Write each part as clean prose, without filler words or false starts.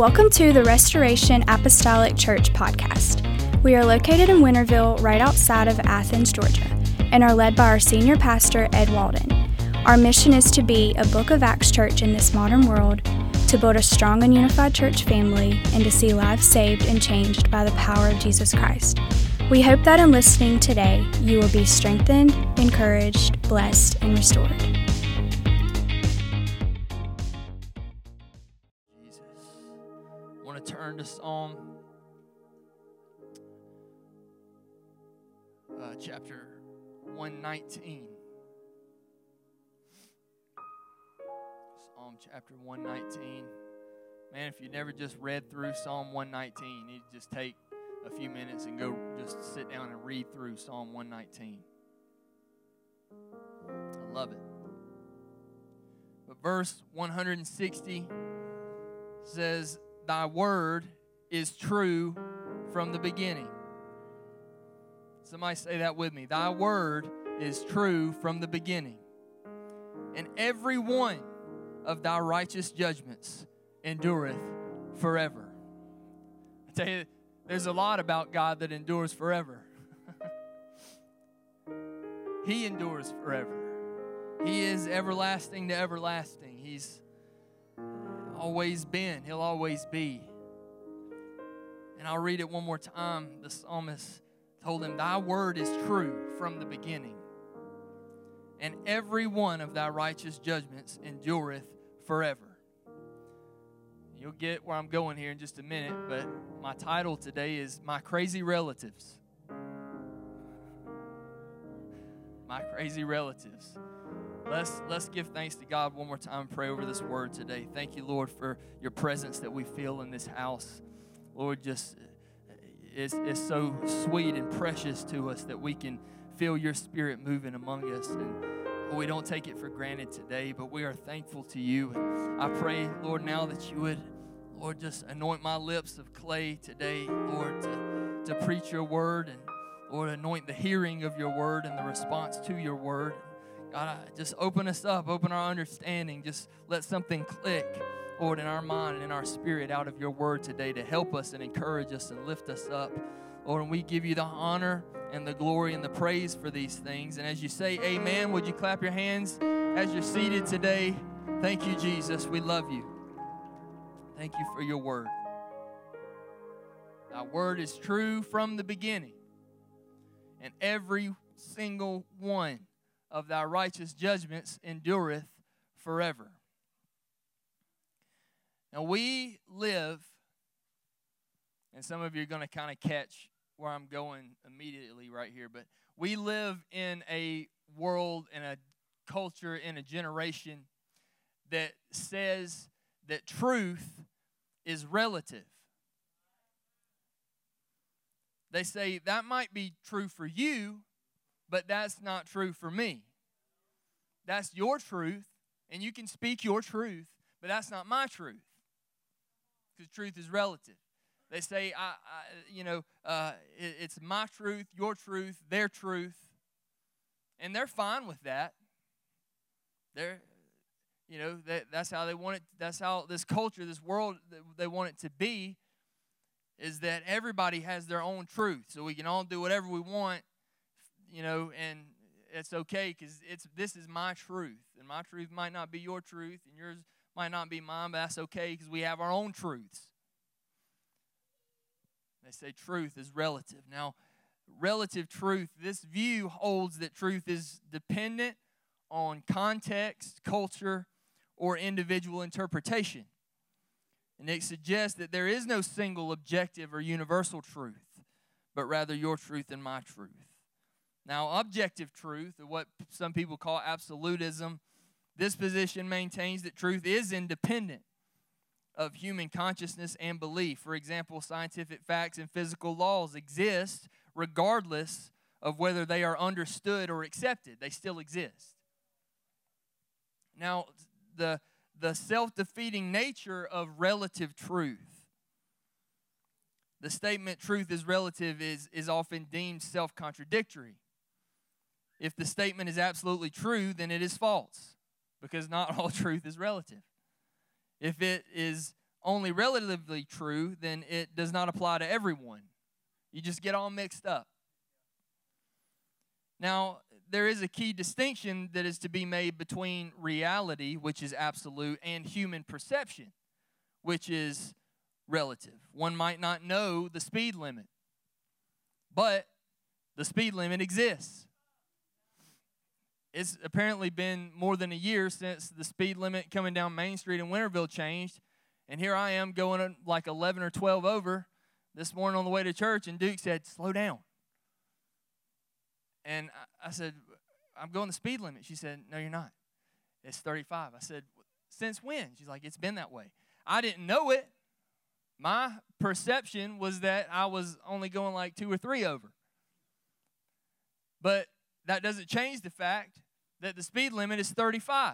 Welcome to the Restoration Apostolic Church podcast. We are located in Winterville, right outside of Athens, Georgia, and are led by our senior pastor, Ed Walden. Our mission is to be a Book of Acts church in this modern world, to build a strong and unified church family, and to see lives saved and changed by the power of Jesus Christ. We hope that in listening today, you will be strengthened, encouraged, blessed, and restored. I want to turn to Psalm chapter 119. Psalm chapter 119. Man, if you never just read through Psalm 119, you just take a few minutes and go just sit down and read through Psalm 119. I love it. But verse 160 says, "Thy word is true from the beginning." Somebody say that with me. Thy word is true from the beginning. And every one of thy righteous judgments endureth forever. I tell you, there's a lot about God that endures forever. He endures forever. He is everlasting to everlasting. He's always been. He'll always be. And I'll read it one more time. The psalmist told him, "Thy word is true from the beginning, and every one of thy righteous judgments endureth forever." You'll get where I'm going here in just a minute, but my title today is My Crazy Relatives. My Crazy Relatives. Let's give thanks to God one more time and pray over this word today. Thank you, Lord, for your presence that we feel in this house. Lord, just it's so sweet and precious to us that we can feel your spirit moving among us. And we don't take it for granted today, but we are thankful to you. And I pray, Lord, now that you would, Lord, just anoint my lips of clay today, Lord, to preach your word, and Lord, anoint the hearing of your word and the response to your word. God, just open us up, open our understanding. Just let something click, Lord, in our mind and in our spirit out of your word today to help us and encourage us and lift us up. Lord, and we give you the honor and the glory and the praise for these things. And as you say amen, would you clap your hands as you're seated today? Thank you, Jesus. We love you. Thank you for your word. Thy word is true from the beginning, and every single one of thy righteous judgments endureth forever. Now we live, and some of you are going to kind of catch where I'm going immediately right here, but we live in a world, in a culture, in a generation that says that truth is relative. They say that might be true for you, but that's not true for me. That's your truth, and you can speak your truth, but that's not my truth, because truth is relative. They say, it's my truth, your truth, their truth, and they're fine with that. That's how they want it. That's how this culture, this world, they want it to be, is that everybody has their own truth, so we can all do whatever we want, and it's okay because this is my truth, and my truth might not be your truth, and yours might not be mine, but that's okay because we have our own truths. They say truth is relative. Now, relative truth, this view holds that truth is dependent on context, culture, or individual interpretation. And it suggests that there is no single objective or universal truth, but rather your truth and my truth. Now, objective truth, or what some people call absolutism, this position maintains that truth is independent of human consciousness and belief. For example, scientific facts and physical laws exist regardless of whether they are understood or accepted. They still exist. Now, the self-defeating nature of relative truth. The statement truth is relative is often deemed self-contradictory. If the statement is absolutely true, then it is false, because not all truth is relative. If it is only relatively true, then it does not apply to everyone. You just get all mixed up. Now, there is a key distinction that is to be made between reality, which is absolute, and human perception, which is relative. One might not know the speed limit, but the speed limit exists. It's apparently been more than a year since the speed limit coming down Main Street in Winterville changed, and here I am going like 11 or 12 over this morning on the way to church, and Duke said, slow down. And I said, I'm going the speed limit. She said, no, you're not. It's 35. I said, since when? She's like, it's been that way. I didn't know it. My perception was that I was only going like 2 or 3 over. But that doesn't change the fact that the speed limit is 35.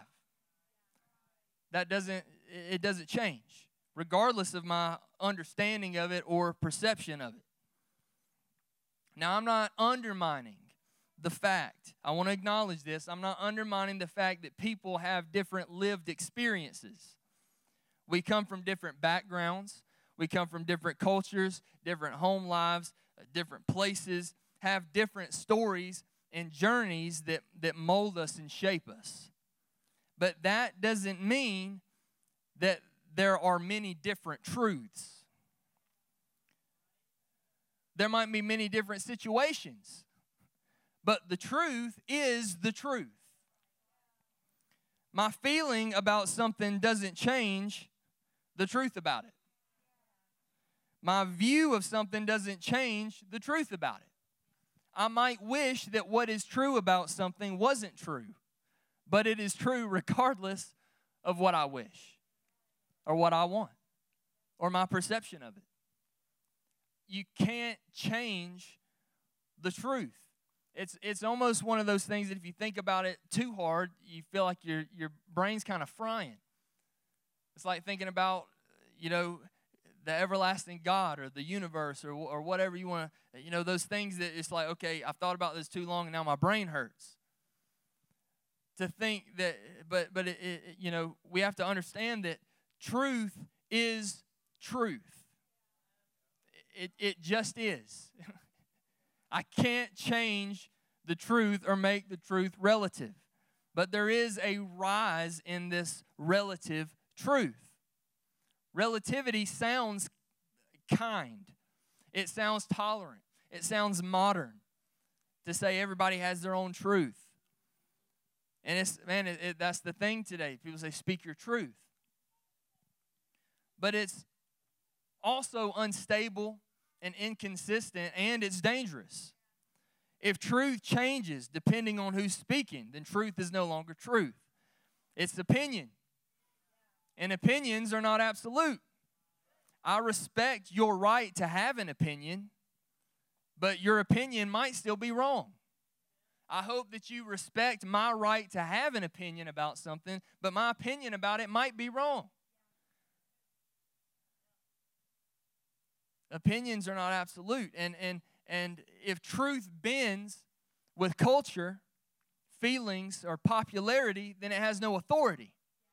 It doesn't change, regardless of my understanding of it or perception of it. Now, I'm not undermining the fact, I want to acknowledge this, I'm not undermining the fact that people have different lived experiences. We come from different backgrounds. We come from different cultures, different home lives, different places, have different stories and journeys that mold us and shape us. But that doesn't mean that there are many different truths. There might be many different situations, but the truth is the truth. My feeling about something doesn't change the truth about it. My view of something doesn't change the truth about it. I might wish that what is true about something wasn't true, but it is true regardless of what I wish or what I want or my perception of it. You can't change the truth. It's almost one of those things that if you think about it too hard, you feel like your brain's kind of frying. It's like thinking about, the everlasting God or the universe or whatever you want to, those things that it's like, okay, I've thought about this too long and now my brain hurts. To think that, but we have to understand that truth is truth. It just is. I can't change the truth or make the truth relative. But there is a rise in this relative truth. Relativity sounds kind. It sounds tolerant. It sounds modern to say everybody has their own truth. And that's the thing today. People say, speak your truth. But it's also unstable and inconsistent, and it's dangerous. If truth changes depending on who's speaking, then truth is no longer truth. It's opinion. And opinions are not absolute. I respect your right to have an opinion, but your opinion might still be wrong. I hope that you respect my right to have an opinion about something, but my opinion about it might be wrong. Opinions are not absolute. And if truth bends with culture, feelings, or popularity, then it has no authority.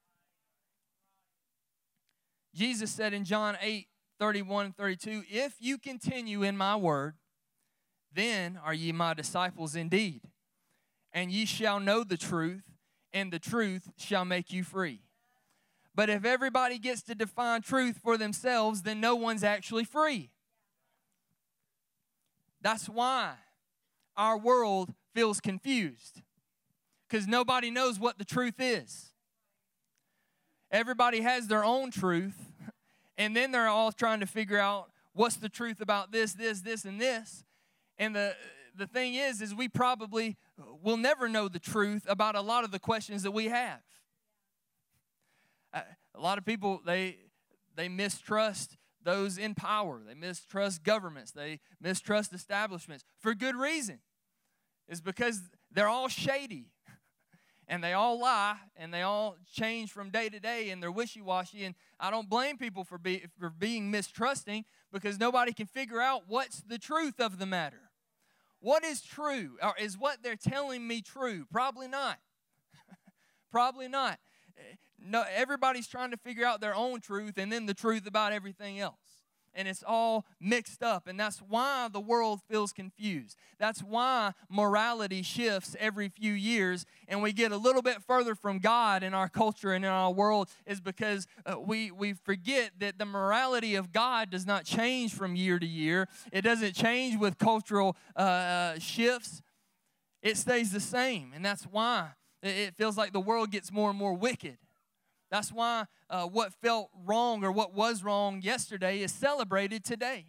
Jesus said in John 8:31-32, if you continue in my word, then are ye my disciples indeed. And ye shall know the truth, and the truth shall make you free. But if everybody gets to define truth for themselves, then no one's actually free. That's why our world feels confused, because nobody knows what the truth is. Everybody has their own truth, and then they're all trying to figure out what's the truth about this, and this. And the thing is we probably will never know the truth about a lot of the questions that we have. A lot of people, they mistrust those in power. They mistrust governments. They mistrust establishments for good reason. It's because they're all shady. And they all lie, and they all change from day to day, and they're wishy-washy. And I don't blame people for being mistrusting, because nobody can figure out what's the truth of the matter. What is true? Or is what they're telling me true? Probably not. Probably not. No, everybody's trying to figure out their own truth and then the truth about everything else. And it's all mixed up. And that's why the world feels confused. That's why morality shifts every few years. And we get a little bit further from God in our culture and in our world is because we forget that the morality of God does not change from year to year. It doesn't change with cultural shifts. It stays the same. And that's why it feels like the world gets more and more wicked. That's why what felt wrong or what was wrong yesterday is celebrated today.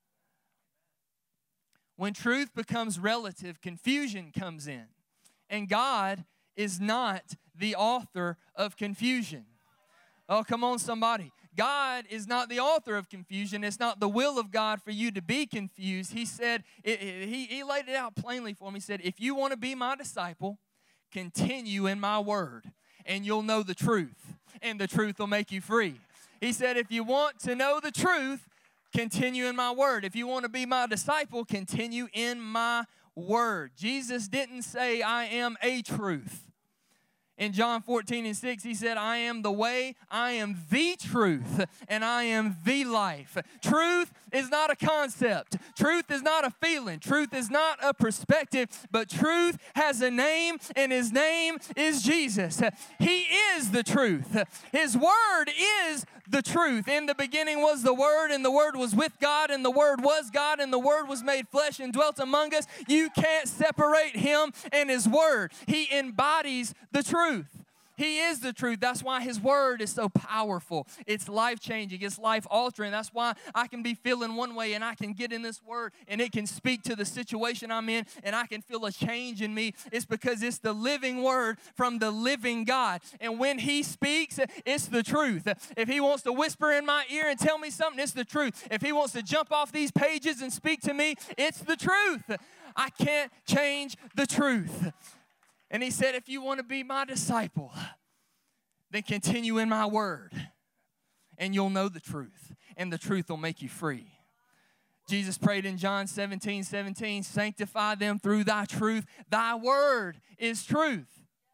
When truth becomes relative, confusion comes in. And God is not the author of confusion. Oh, come on, somebody. God is not the author of confusion. It's not the will of God for you to be confused. He said, he laid it out plainly for me. He said, if you want to be my disciple, continue in my word, and you'll know the truth, and the truth will make you free. He said, if you want to know the truth, continue in my word. If you want to be my disciple, continue in my word. Jesus didn't say, I am a truth. In John 14:6, he said, I am the way, I am the truth, and I am the life. Truth is not a concept. Truth is not a feeling. Truth is not a perspective, but truth has a name, and his name is Jesus. He is the truth. His word is the truth. In the beginning was the Word, and the Word was with God, and the Word was God, and the Word was made flesh and dwelt among us. You can't separate him and his word. He embodies the truth. He is the truth. That's why his word is so powerful. It's life-changing. It's life-altering. That's why I can be feeling one way and I can get in this word and it can speak to the situation I'm in and I can feel a change in me. It's because it's the living word from the living God. And when he speaks, it's the truth. If he wants to whisper in my ear and tell me something, it's the truth. If he wants to jump off these pages and speak to me, it's the truth. I can't change the truth. And he said, if you want to be my disciple, then continue in my word, and you'll know the truth, and the truth will make you free. Jesus prayed in John 17:17, sanctify them through thy truth. Thy word is truth.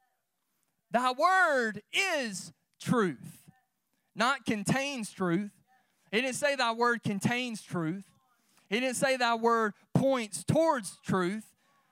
Thy word is truth, not contains truth. He didn't say thy word contains truth. He didn't say thy word points towards truth.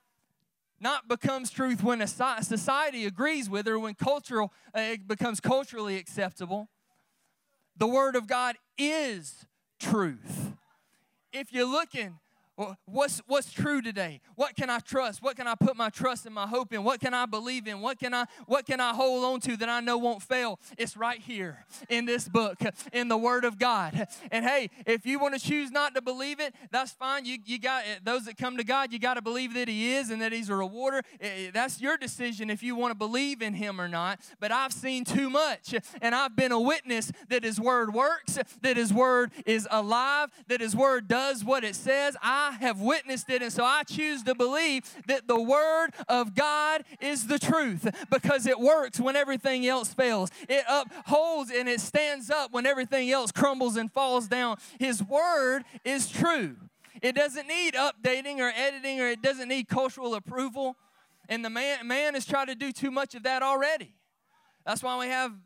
Not becomes truth when a society agrees with it or when it becomes culturally acceptable. The Word of God is truth. If you're looking, what's true today? What can I trust? What can I put my trust and my hope in? What can I believe in? What can I hold on to that I know won't fail? It's right here in this book, in the Word of God. And hey, if you want to choose not to believe it, that's fine. You got those that come to God, you got to believe that he is and that he's a rewarder. That's your decision if you want to believe in him or not. But I've seen too much, and I've been a witness that his word works, that his word is alive, that his word does what it says. I have witnessed it, and so I choose to believe that the word of God is the truth because it works when everything else fails. It upholds and it stands up when everything else crumbles and falls down. His word is true. It doesn't need updating or editing, or it doesn't need cultural approval. And the man has tried to do too much of that already. That's why we have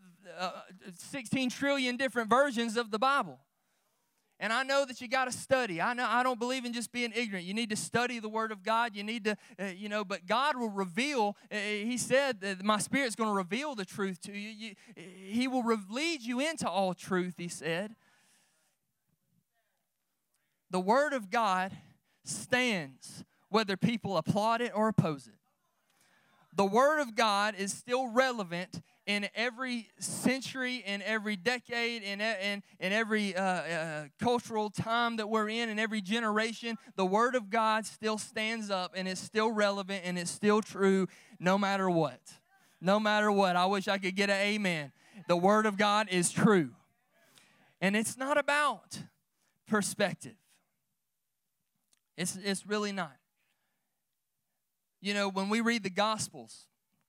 16 trillion different versions of the Bible. And I know that you got to study. I don't believe in just being ignorant. You need to study the Word of God. You need to, but God will reveal. He said that my Spirit's going to reveal the truth to you. He will lead you into all truth, he said. The Word of God stands whether people applaud it or oppose it. The Word of God is still relevant in every century, in every decade, in every cultural time that we're in every generation. The Word of God still stands up, and it's still relevant, and it's still true no matter what. No matter what. I wish I could get an amen. The Word of God is true. And it's not about perspective. It's really not. You know, when we read the Gospels,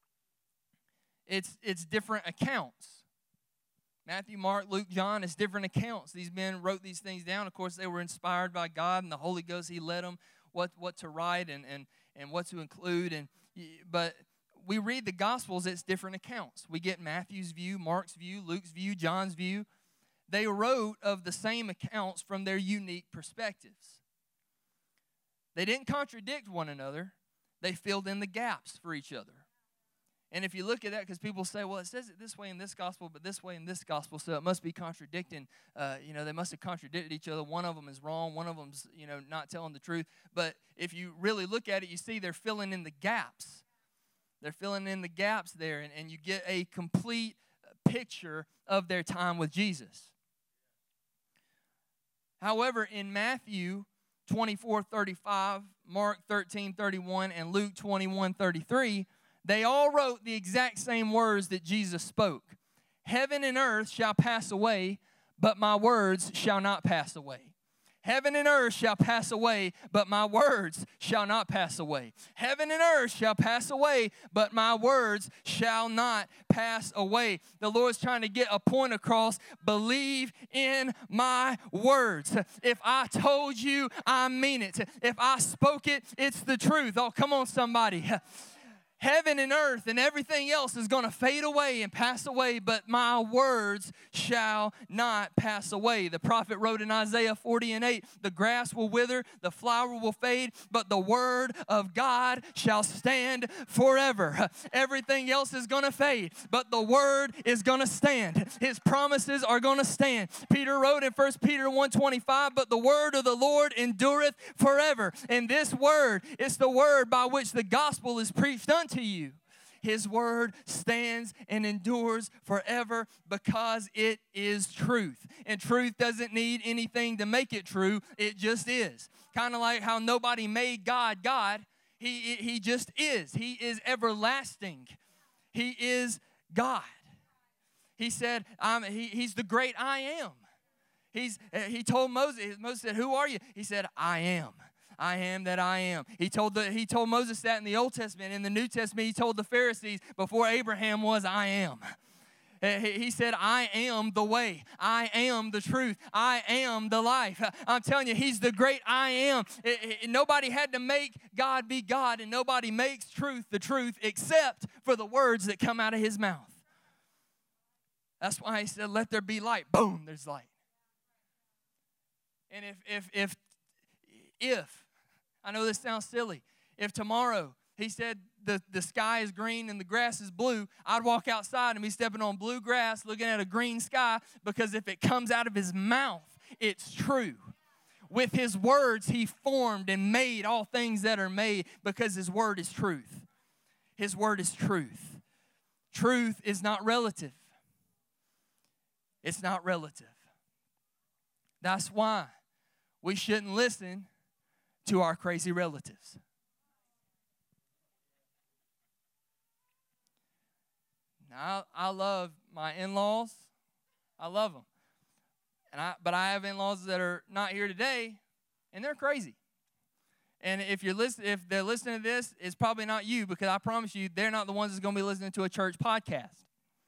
it's different accounts. Matthew, Mark, Luke, John, it's different accounts. These men wrote these things down. Of course, they were inspired by God and the Holy Ghost. He led them what to write and what to include. But we read the Gospels, it's different accounts. We get Matthew's view, Mark's view, Luke's view, John's view. They wrote of the same accounts from their unique perspectives. They didn't contradict one another. They filled in the gaps for each other. And if you look at that, because people say, well, it says it this way in this gospel, but this way in this gospel, so it must be contradicting. They must have contradicted each other. One of them is wrong. One of them's, not telling the truth. But if you really look at it, you see they're filling in the gaps. They're filling in the gaps there, and you get a complete picture of their time with Jesus. However, in Matthew 24:35, Mark 13:31, and Luke 21:33, they all wrote the exact same words that Jesus spoke. Heaven and earth shall pass away, but my words shall not pass away. Heaven and earth shall pass away, but my words shall not pass away. Heaven and earth shall pass away, but my words shall not pass away. The Lord's trying to get a point across. Believe in my words. If I told you, I mean it. If I spoke it, it's the truth. Oh, come on, somebody. Heaven and earth and everything else is going to fade away and pass away, but my words shall not pass away. The prophet wrote in Isaiah 40:8, the grass will wither, the flower will fade, but the word of God shall stand forever. Everything else is going to fade, but the word is going to stand. His promises are going to stand. Peter wrote in 1 Peter 1:25, but the word of the Lord endureth forever. And this word is the word by which the gospel is preached unto you. His word stands and endures forever because it is truth. And truth doesn't need anything to make it true. It just is. Kind of like how nobody made God God. He just is. He is everlasting. He is God. He said, he's the great I am. He told Moses, Moses said, who are you? He said, I am. I am that I am. He told Moses that in the Old Testament. In the New Testament, he told the Pharisees, before Abraham was, I am. He said, I am the way. I am the truth. I am the life. I'm telling you, he's the great I am. Nobody had to make God be God, and nobody makes truth the truth except for the words that come out of his mouth. That's why he said, let there be light. Boom, there's light. And if I know this sounds silly, if tomorrow he said the sky is green and the grass is blue, I'd walk outside and be stepping on blue grass looking at a green sky, because if it comes out of his mouth, it's true. With his words, he formed and made all things that are made, because his word is truth. His word is truth. Truth is not relative. It's not relative. That's why we shouldn't listen to our crazy relatives. Now, I love my in-laws. I love them. But I have in-laws that are not here today, and they're crazy. And if they're listening to this, it's probably not you, because I promise you, they're not the ones that's going to be listening to a church podcast.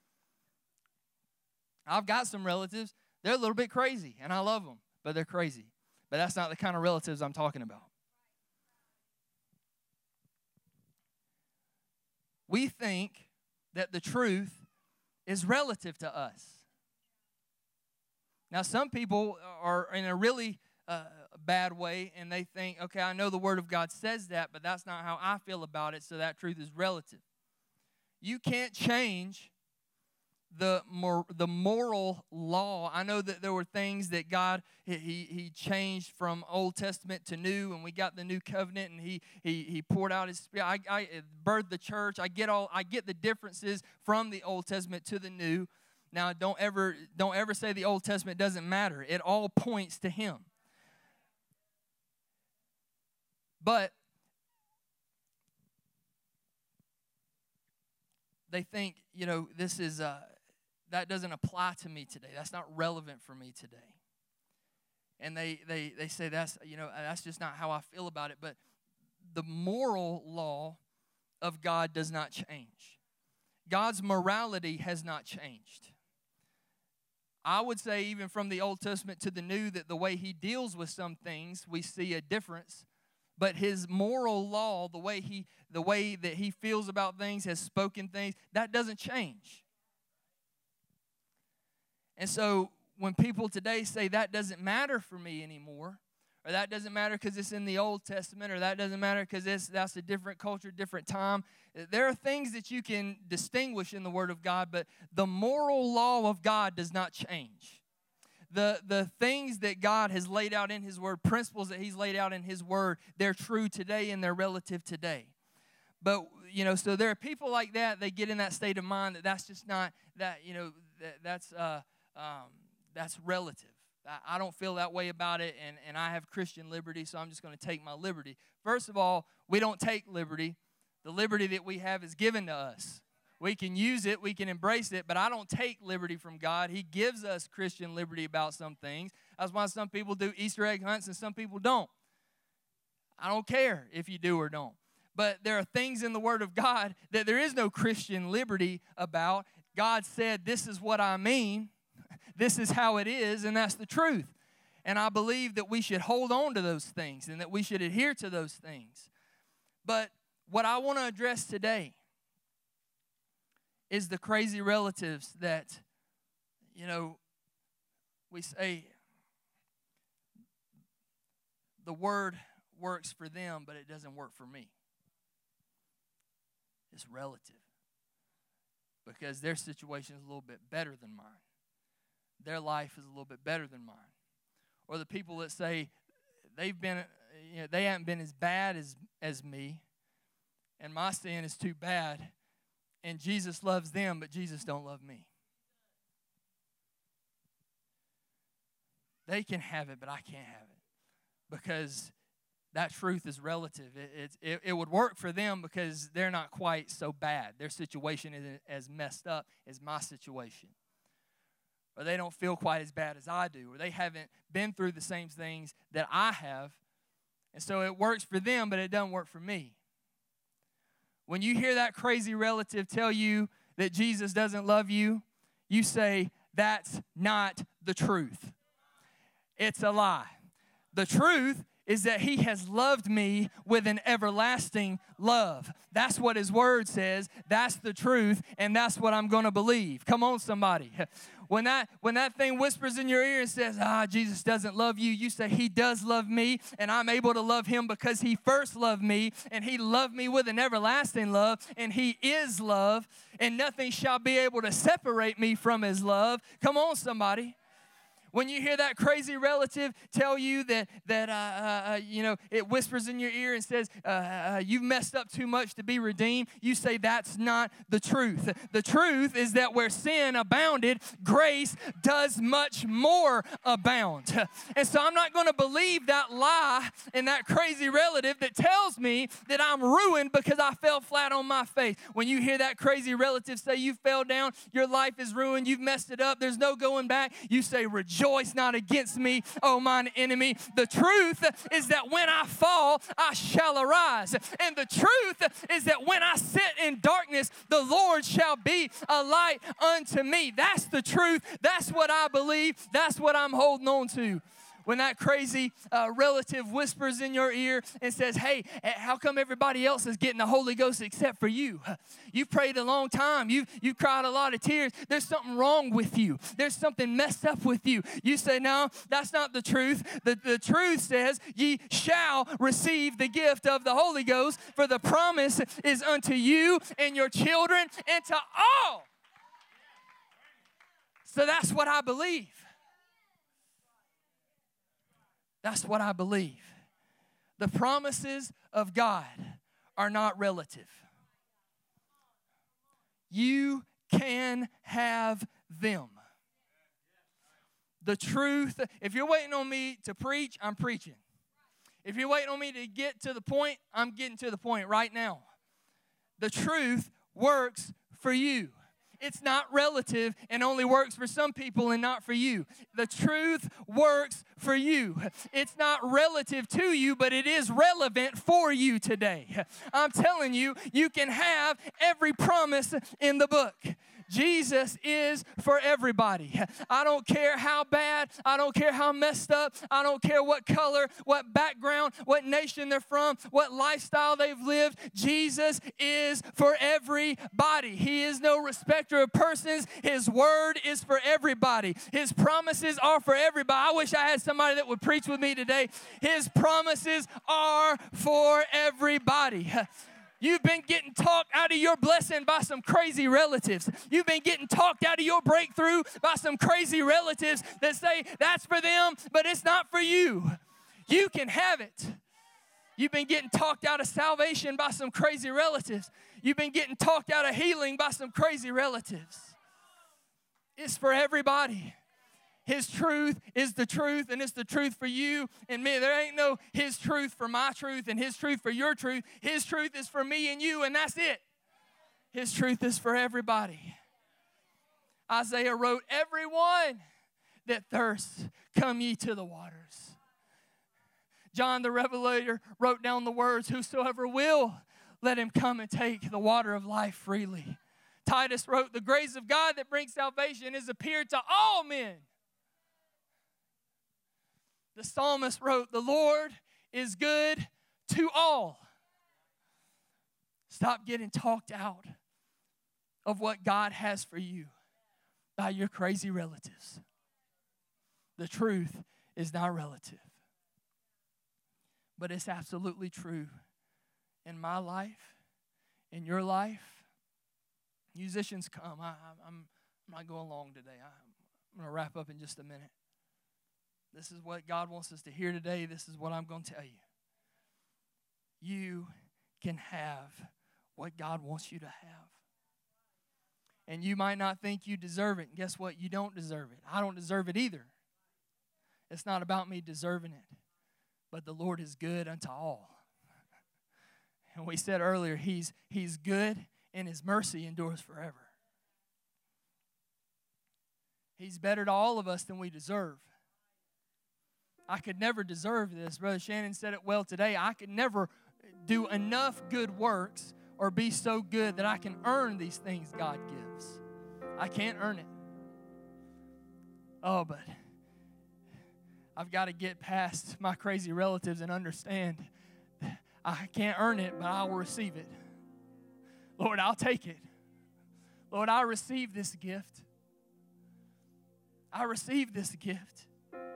I've got some relatives. They're a little bit crazy, and I love them, but they're crazy. But that's not the kind of relatives I'm talking about. We think that the truth is relative to us. Now, some people are in a really bad way, and they think, okay, I know the Word of God says that, but that's not how I feel about it, so that truth is relative. You can't change the moral law. I know that there were things that God, he changed from Old Testament to New, and we got the New Covenant, and he poured out his Spirit. I birthed the church. I get the differences from the Old Testament to the New. Now, don't ever say the Old Testament doesn't matter. It all points to him. But they think, this is that doesn't apply to me today. That's not relevant for me today. And they say that's just not how I feel about it. But the moral law of God does not change. God's morality has not changed. I would say even from the Old Testament to the New that the way he deals with some things, we see a difference. but his moral law, the way that he feels about things, has spoken things, that doesn't change. And so when people today say that doesn't matter for me anymore, or that doesn't matter because it's in the Old Testament, or that doesn't matter because that's a different culture, different time, there are things that you can distinguish in the Word of God, but the moral law of God does not change. The things that God has laid out in His Word, principles that He's laid out in His Word, they're true today and they're relative today. But, so there are people like that, they get in that state of mind that's just not, that's relative. I don't feel that way about it, and I have Christian liberty, so I'm just going to take my liberty. First of all, we don't take liberty. The liberty that we have is given to us. We can use it, we can embrace it, but I don't take liberty from God. He gives us Christian liberty about some things. That's why some people do Easter egg hunts and some people don't. I don't care if you do or don't. But there are things in the Word of God that there is no Christian liberty about. God said, this is what I mean. This is how it is, and that's the truth. And I believe that we should hold on to those things and that we should adhere to those things. But what I want to address today is the crazy relatives that, we say the Word works for them, but it doesn't work for me. It's relative because their situation is a little bit better than mine. Their life is a little bit better than mine. Or the people that say they haven't been as bad as me, and my sin is too bad, and Jesus loves them, but Jesus don't love me. They can have it, but I can't have it because that truth is relative. It would work for them because they're not quite so bad. Their situation isn't as messed up as my situation. Or they don't feel quite as bad as I do, or they haven't been through the same things that I have. And so it works for them, but it doesn't work for me. When you hear that crazy relative tell you that Jesus doesn't love you, you say, that's not the truth. It's a lie. The truth is that He has loved me with an everlasting love. That's what His Word says. That's the truth, and that's what I'm going to believe. Come on, somebody. When that thing whispers in your ear and says, Jesus doesn't love you, you say, He does love me, and I'm able to love Him because He first loved me, and He loved me with an everlasting love, and He is love, and nothing shall be able to separate me from His love. Come on, somebody. When you hear that crazy relative tell you that it whispers in your ear and says, you've messed up too much to be redeemed, you say that's not the truth. The truth is that where sin abounded, grace does much more abound. And so I'm not going to believe that lie and that crazy relative that tells me that I'm ruined because I fell flat on my face. When you hear that crazy relative say you fell down, your life is ruined, you've messed it up, there's no going back, you say, rejoice not against me, O mine enemy. The truth is that when I fall, I shall arise. And the truth is that when I sit in darkness, the Lord shall be a light unto me. That's the truth. That's what I believe. That's what I'm holding on to. When that crazy relative whispers in your ear and says, hey, how come everybody else is getting the Holy Ghost except for you? You've prayed a long time. You've cried a lot of tears. There's something wrong with you. There's something messed up with you. You say, no, that's not the truth. The truth says, ye shall receive the gift of the Holy Ghost, for the promise is unto you and your children and to all. So that's what I believe. That's what I believe. The promises of God are not relative. You can have them. The truth, if you're waiting on me to preach, I'm preaching. If you're waiting on me to get to the point, I'm getting to the point right now. The truth works for you. It's not relative and only works for some people and not for you. The truth works for you. It's not relative to you, but it is relevant for you today. I'm telling you, you can have every promise in the book. Jesus is for everybody. I don't care how bad, I don't care how messed up, I don't care what color, what background, what nation they're from, what lifestyle they've lived. Jesus is for everybody. He is no respecter of persons. His word is for everybody. His promises are for everybody. I wish I had somebody that would preach with me today. His promises are for everybody. You've been getting talked out of your blessing by some crazy relatives. You've been getting talked out of your breakthrough by some crazy relatives that say that's for them, but it's not for you. You can have it. You've been getting talked out of salvation by some crazy relatives. You've been getting talked out of healing by some crazy relatives. It's for everybody. His truth is the truth, and it's the truth for you and me. There ain't no His truth for my truth and His truth for your truth. His truth is for me and you, and that's it. His truth is for everybody. Isaiah wrote, everyone that thirsts, come ye to the waters. John the Revelator wrote down the words, whosoever will, let him come and take the water of life freely. Titus wrote, the grace of God that brings salvation is appeared to all men. The psalmist wrote, the Lord is good to all. Stop getting talked out of what God has for you by your crazy relatives. The truth is not relative, but it's absolutely true in my life, in your life. Musicians, come. I'm not going long today. I'm going to wrap up in just a minute. This is what God wants us to hear today. This is what I'm going to tell you. You can have what God wants you to have. And you might not think you deserve it. And guess what? You don't deserve it. I don't deserve it either. It's not about me deserving it. But the Lord is good unto all. And we said earlier, He's good and His mercy endures forever. He's better to all of us than we deserve. I could never deserve this. Brother Shannon said it well today. I could never do enough good works or be so good that I can earn these things God gives. I can't earn it. Oh, but I've got to get past my crazy relatives and understand that I can't earn it, but I will receive it. Lord, I'll take it. Lord, I receive this gift. I receive this gift.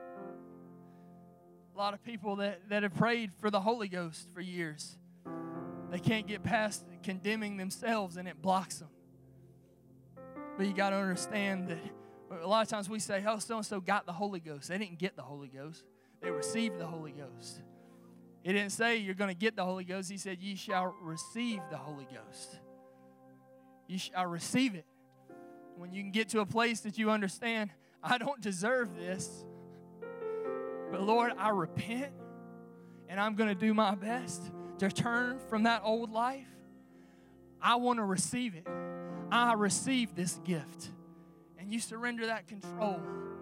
A lot of people that have prayed for the Holy Ghost for years, they can't get past condemning themselves, and it blocks them. But you got to understand that a lot of times we say, oh, so-and-so got the Holy Ghost. They didn't get the Holy Ghost. They received the Holy Ghost. He didn't say you're going to get the Holy Ghost. He said ye shall receive the Holy Ghost. You shall receive it. When you can get to a place that you understand, I don't deserve this. But Lord, I repent, and I'm going to do my best to turn from that old life. I want to receive it. I receive this gift. And you surrender that control.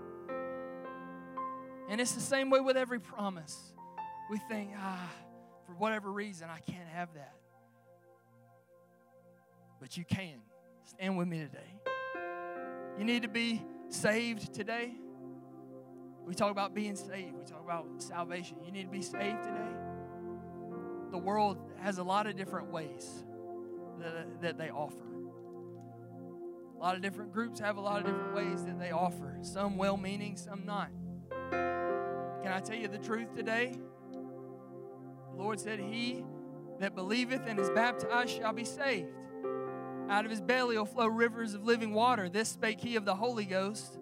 And it's the same way with every promise. We think, for whatever reason, I can't have that. But you can. Stand with me today. You need to be saved today. We talk about being saved. We talk about salvation. You need to be saved today. The world has a lot of different ways that they offer. A lot of different groups have a lot of different ways that they offer. Some well-meaning, some not. Can I tell you the truth today? The Lord said, he that believeth and is baptized shall be saved. Out of his belly will flow rivers of living water. This spake he of the Holy Ghost.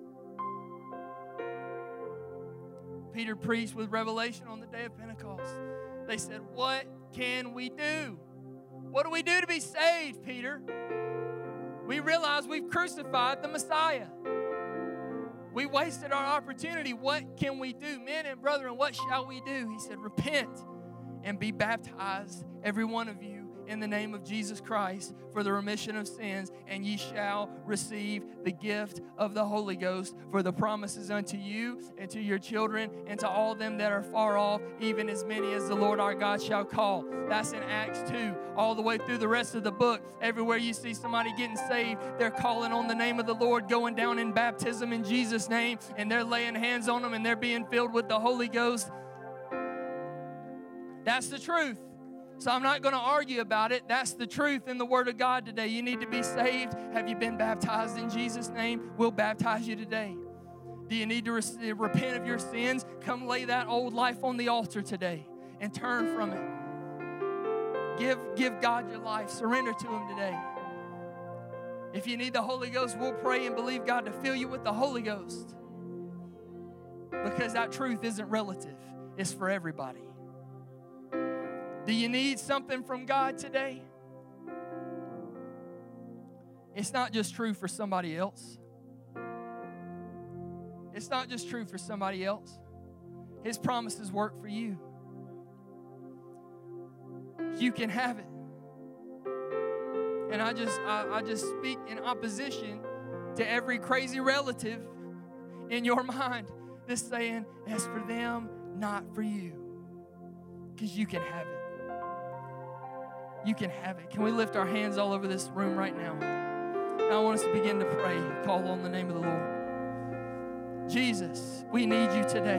Peter preached with revelation on the day of Pentecost. They said, what can we do? What do we do to be saved, Peter? We realize we've crucified the Messiah. We wasted our opportunity. What can we do? Men and brethren, what shall we do? He said, repent and be baptized, every one of you, in the name of Jesus Christ for the remission of sins, and ye shall receive the gift of the Holy Ghost, for the promises unto you and to your children and to all them that are far off, even as many as the Lord our God shall call. That's in Acts 2, all the way through the rest of the book. Everywhere you see somebody getting saved, they're calling on the name of the Lord, going down in baptism in Jesus' name, and they're laying hands on them, and they're being filled with the Holy Ghost. That's the truth. So I'm not going to argue about it. That's the truth in the Word of God today. You need to be saved. Have you been baptized in Jesus' name? We'll baptize you today. Do you need to repent of your sins? Come lay that old life on the altar today and turn from it. Give God your life. Surrender to Him today. If you need the Holy Ghost, we'll pray and believe God to fill you with the Holy Ghost. Because that truth isn't relative. It's for everybody. Do you need something from God today? It's not just true for somebody else. It's not just true for somebody else. His promises work for you. You can have it. And I just speak in opposition to every crazy relative in your mind that's saying, it's for them, not for you. Because you can have it. You can have it. Can we lift our hands all over this room right now? Now I want us to begin to pray, call on the name of the Lord. Jesus, we need you today.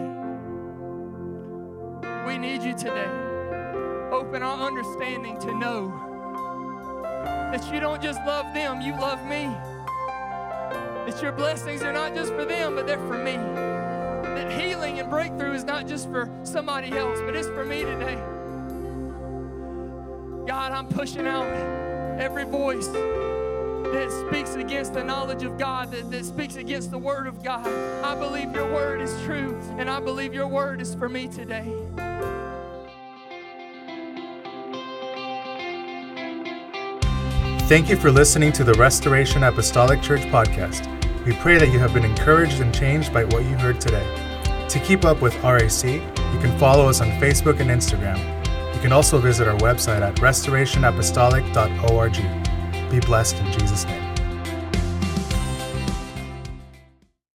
We need you today. Open our understanding to know that you don't just love them, you love me. That your blessings are not just for them, but they're for me. That healing and breakthrough is not just for somebody else, but it's for me today. God, I'm pushing out every voice that speaks against the knowledge of God, that speaks against the Word of God. I believe your Word is true, and I believe your Word is for me today. Thank you for listening to the Restoration Apostolic Church podcast. We pray that you have been encouraged and changed by what you heard today. To keep up with RAC, you can follow us on Facebook and Instagram. You can also visit our website at restorationapostolic.org. Be blessed in Jesus' name.